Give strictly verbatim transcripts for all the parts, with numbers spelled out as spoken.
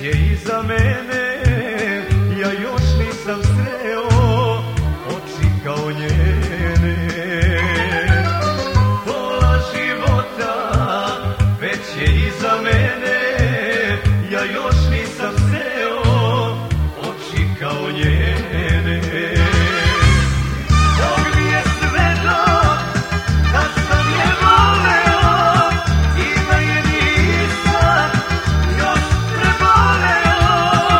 je iza mene, ja još nisam sreo oči kao njene. Pola života već je iza mene, ja još nisam sreo oči kao njene. Bog mi je svedok da sam je voleo i da je nisam još preboleo.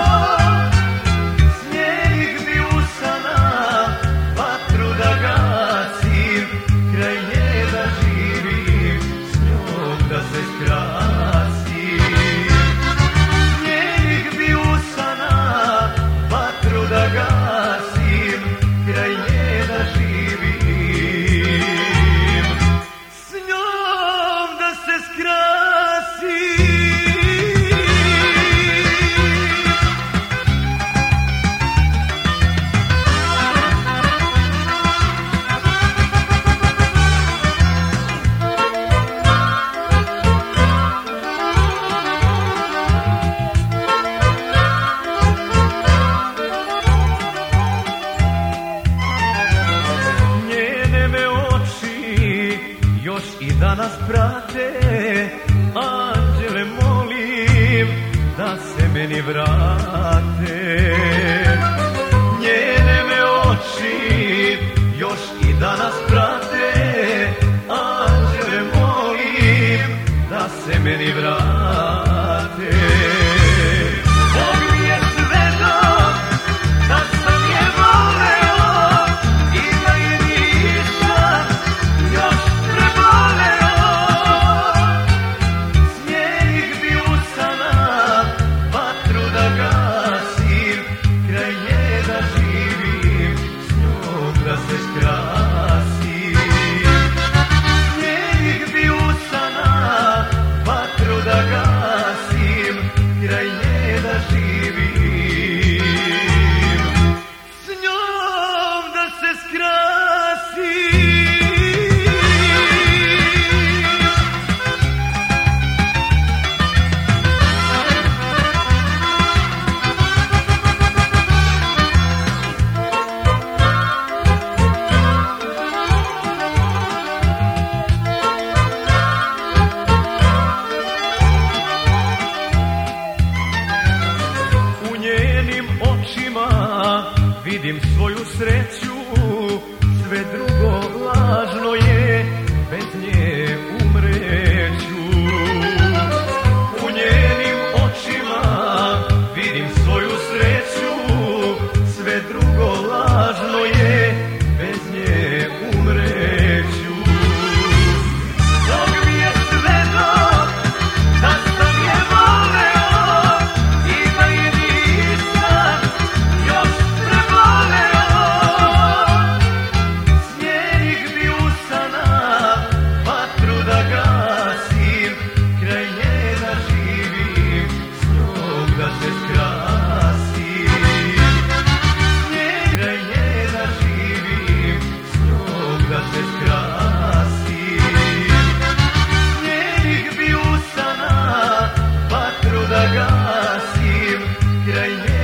Snijeg mi usana, vatru da gasim, kraj nje da živim, s njom da se skrasim. Snijeg mi usana, vatru da gasim, kraj nje da živim, s njom da se skrasim. Njene me oči još i danas prate, anđele molim da se meni vrate. Njene me oči još i danas prate, anđele molim da se meni vrate. Bog mi je svedok da sam je voleo i da je nisam još preboleo. Snijeg mi usana, vatru da gasim, kraj nje da živim, s njom da se skrasim. Snijeg mi usana, vatru da gasim, kraj nje da živim, s njom da se skrasim. U njenim očima vidim svoju sreću, sve drugo lažno je, bez nje umreću. U njenim očima vidim svoju sreću, sve drugo lažno je, bez nje umreću. Bog mi je svedok da sam je voleo i da je nisam još preboleo. Snijeg mi usana, vatru da gasim, kraj nje da živim, s njom da se skrasim. Snijeg kraj nje da živim, s njom da se skrasim. Snijeg mi usana, vatru da gasim, kraj nje